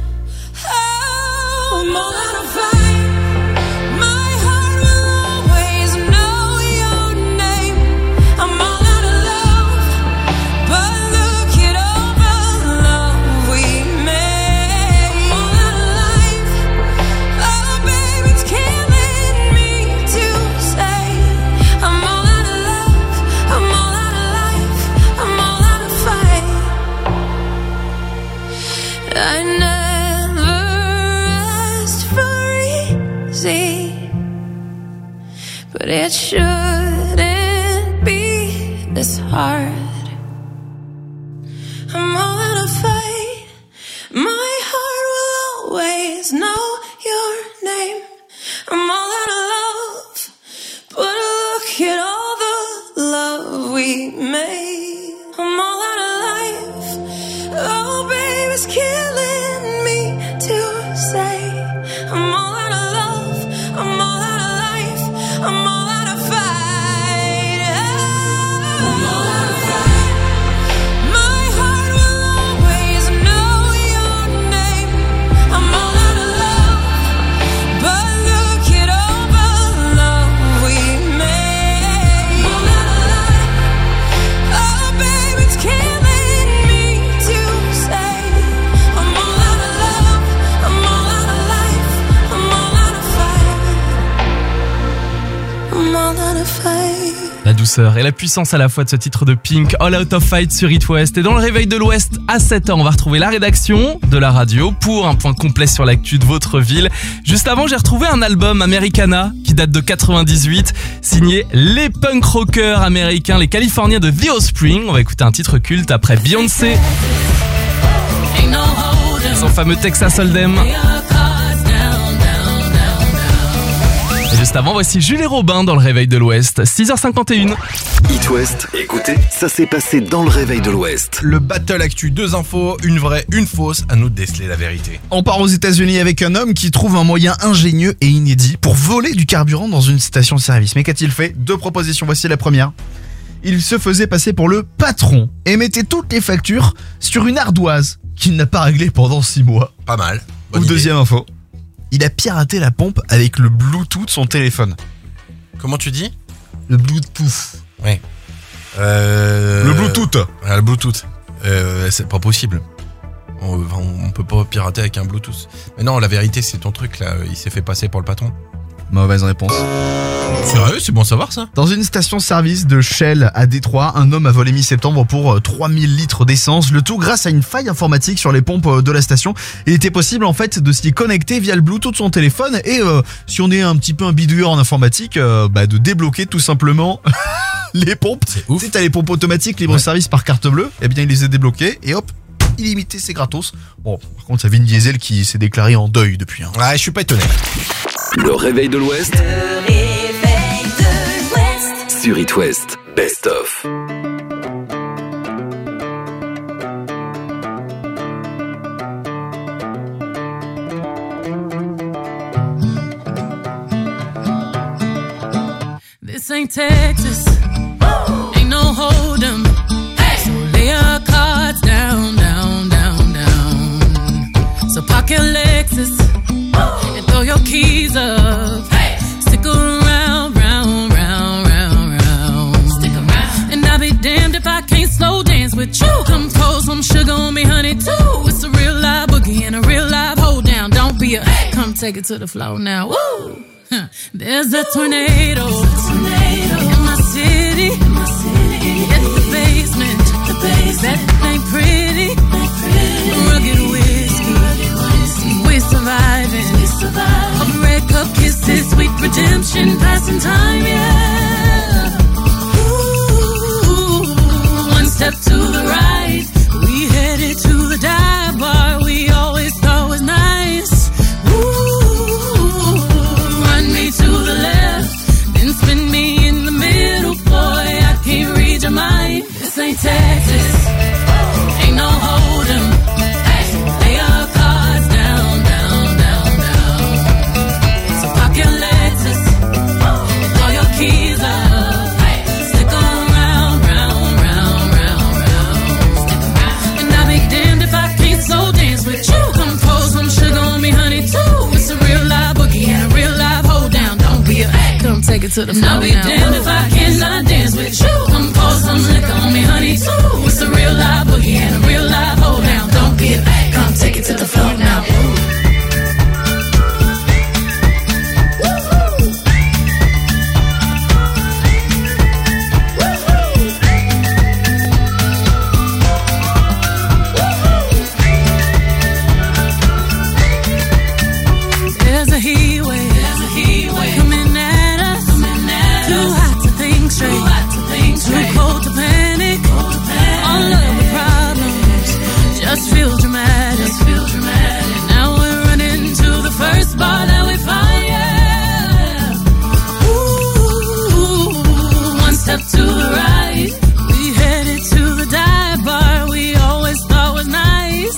Oh, I'm all out of fight. My heart will always know your name. I'm all out of love, but look at all the love we made. I'm all out of life. Oh, baby, it's killing me to say. I'm all out of love. I'm all out of life. I'm all out of fight. I never asked for easy, but it shouldn't be this hard. I'm all out of fight. My heart will always know your name. I'm all out of love, but look at all the love we made. I'm all out of life. Oh, babe, it's killing me to say. I'm all out of love. I'm all out of life. I'm all out of fight. I'm all out of fight. My heart will always know your name. I'm all out of love, but look at all the love we made. I'm all out of life. Oh, babe, it's killing me to say. I'm all out of love. I'm all out of life. I'm all out of fight. I'm all out of fight. La douceur et la puissance à la fois de ce titre de Pink, All Out of Fight sur It West. Et dans le réveil de l'Ouest, à 7h, on va retrouver la rédaction de la radio pour un point complet sur l'actu de votre ville. Juste avant, j'ai retrouvé un album Americana qui date de 98, signé les punk rockers américains, les Californiens de The Offspring. On va écouter un titre culte après Beyoncé, son fameux Texas Hold'em. Et juste avant, voici Jules et Robin dans le réveil de l'Ouest, 6h51. It West, écoutez, ça s'est passé dans le réveil de l'Ouest. Le battle actu, 2 infos, une vraie, une fausse, à nous de déceler la vérité. On part aux États-Unis avec un homme qui trouve un moyen ingénieux et inédit pour voler du carburant dans une station-service. Mais qu'a-t-il fait? 2 propositions, voici la première. Il se faisait passer pour le patron et mettait toutes les factures sur une ardoise qu'il n'a pas réglée pendant 6 mois. Pas mal. Ou deuxième info. Il a piraté la pompe avec le Bluetooth de son téléphone. Comment tu dis? Le Bluetooth. Oui. Le Bluetooth. Ah, le Bluetooth. C'est pas possible. On peut pas pirater avec un Bluetooth. Mais non, la vérité, c'est ton truc là. Il s'est fait passer pour le patron. Mauvaise réponse. Sérieux, c'est bon à savoir ça. Dans une station-service de Shell à Détroit, un homme a volé mi-septembre pour 3000 litres d'essence. Le tout grâce à une faille informatique sur les pompes de la station. Il était possible en fait de s'y connecter via le Bluetooth de son téléphone et si on est un petit peu un bidouilleur en informatique, de débloquer tout simplement les pompes. C'est ouf. Tu sais, t'as les pompes automatiques libre-service par carte bleue. Eh bien, il les a débloquées et hop, illimité, c'est gratos. Bon, par contre, ça Vin Diesel qui s'est déclaré en deuil depuis. Ouais, je suis pas étonné. Le réveil de l'Ouest Le réveil de l'Ouest. sur It West. Best of. This ain't Texas. Ain't no hold'em. So lay your cards down, down, down, down. So park your Lexus and throw your keys up. Stick around, round, round, round, round. Stick around. And I'll be damned if I can't slow dance with you. Come pour some sugar on me, honey, too. It's a real live boogie and a real live hold down. Don't be a come take it to the floor now. Woo! There's a tornado in my city. At the basement. That ain't pretty. Rugged whiskey. We're surviving. A red cup kisses, sweet redemption, passing time, yeah. Ooh, one step to the right. We headed to the dive bar we always thought was nice. To the left, then spin me in the middle, boy, I can't read your mind. This ain't Texas, ain't no hold'em. Lay your cards down, down, down, down. So park your Lexus, throw your keys up. Stick around, round, round, round, round. And I'll be damned if I can't slow dance with you. Come pour some sugar on me, honey, too. It's a real live boogie and a real live hold down. Don't be a come take it to the floor. I'll be damned if I cannot dance with you. Come pour some liquor on me, honey, too. It's a real live boogie and a real live hold down. Don't be a come take it to the floor now. There's a heat wave. Coming at us. Too hot to think straight. Too cold to panic. All of the problems just feel dramatic. Now we're running to the first bar that we find. Ooh, one step to the right. We headed to the dive bar we always thought was nice.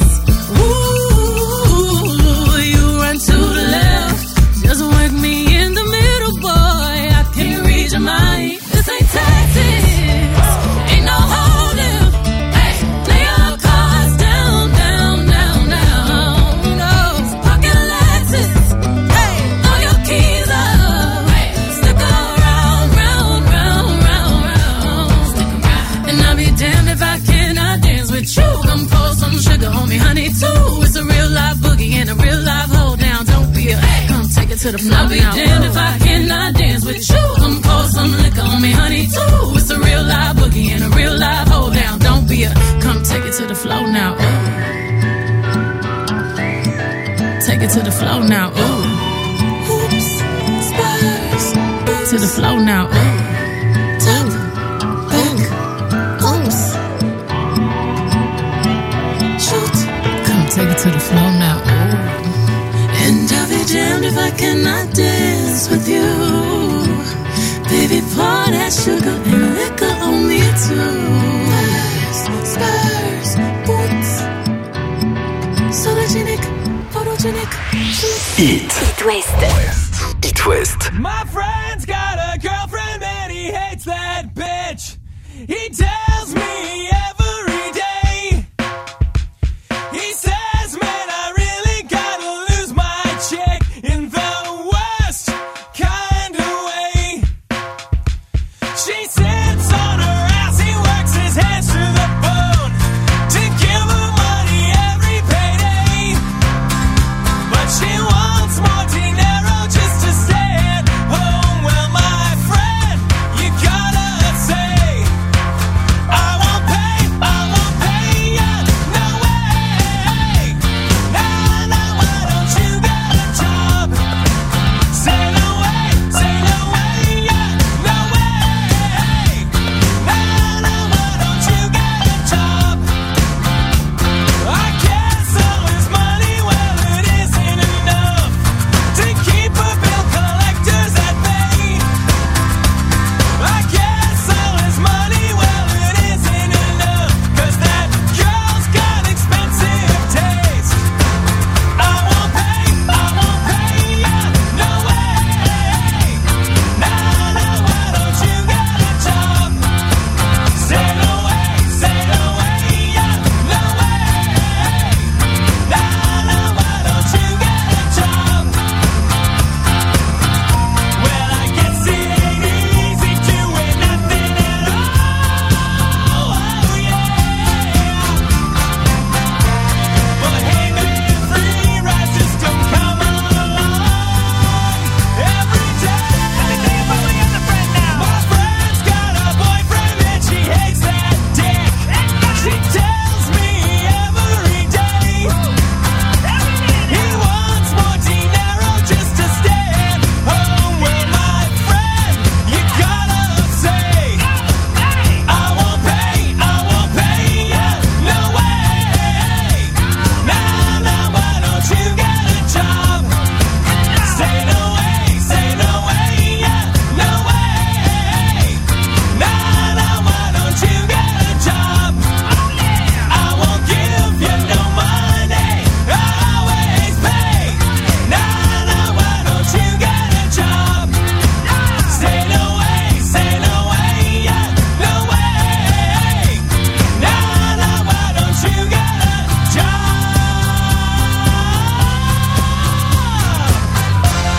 Ooh, you run to the left. Just work me in the middle, boy. I can't read your mind. This ain't Texas. Ain't no hold'em. Lay your cards down, down, down, down. No, so park your Lexus. Throw your keys up. Stick around, round, round, round, round. And I'll be damned if I cannot dance with you. Come pour some sugar on me, honey, too. It's a real live boogie and a real live hold down. Don't be a come take it to the floor. I'll be damned if I cannot dance with you. Come pour some liquor on me, honey, too. It's a real live boogie and a real live hold down. Don't be a come take it to the floor now. Ooh. Take it to the floor now. Ooh. Oops, Spurs. To the floor now. Ooh. Top, back, oops. Shoot. Come take it to the floor now. Ooh. And I'll be damned if I cannot dance with you. Baby, pour that sugar and liquor on me too. Spurs, boots. Sologenic, photogenic. It West. It West. My friend's got a girlfriend and he hates that bitch. He tells me every day. He says, man, I really gotta lose my chick in the worst kind of way. She sits on her ass, he works his hands to the bone to give her money every payday. But she wants more dinero just to stay at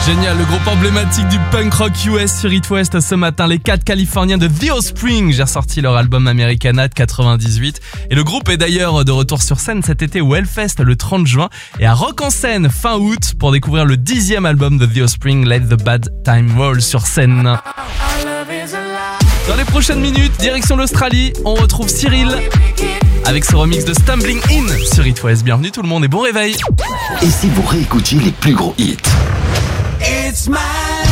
Génial, le groupe emblématique du punk rock US sur It West ce matin. Les 4 Californiens de The Offspring, j'ai ressorti leur album Americana de 98. Et le groupe est d'ailleurs de retour sur scène cet été au Hellfest le 30 juin et à Rock en Seine fin août pour découvrir le 10e album de The Offspring, Let the Bad Time Roll sur scène. Dans les prochaines minutes, direction l'Australie, on retrouve Cyril avec ce remix de Stumbling In sur It West. Bienvenue tout le monde et bon réveil. Et si vous réécoutiez les plus gros hits? It's my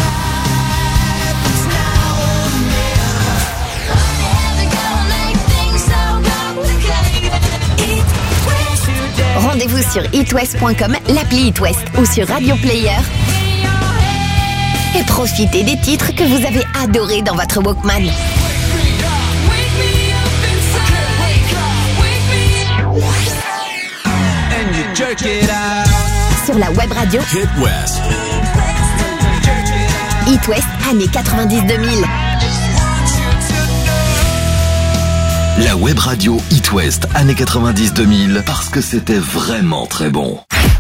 Rendez-vous sur itwest.com, l'appli It West ou sur Radio Player et profitez des titres que vous avez adorés dans votre Walkman. Sur la web radio Hit West. It West, années 90-2000. La web radio It West, années 90-2000, parce que c'était vraiment très bon.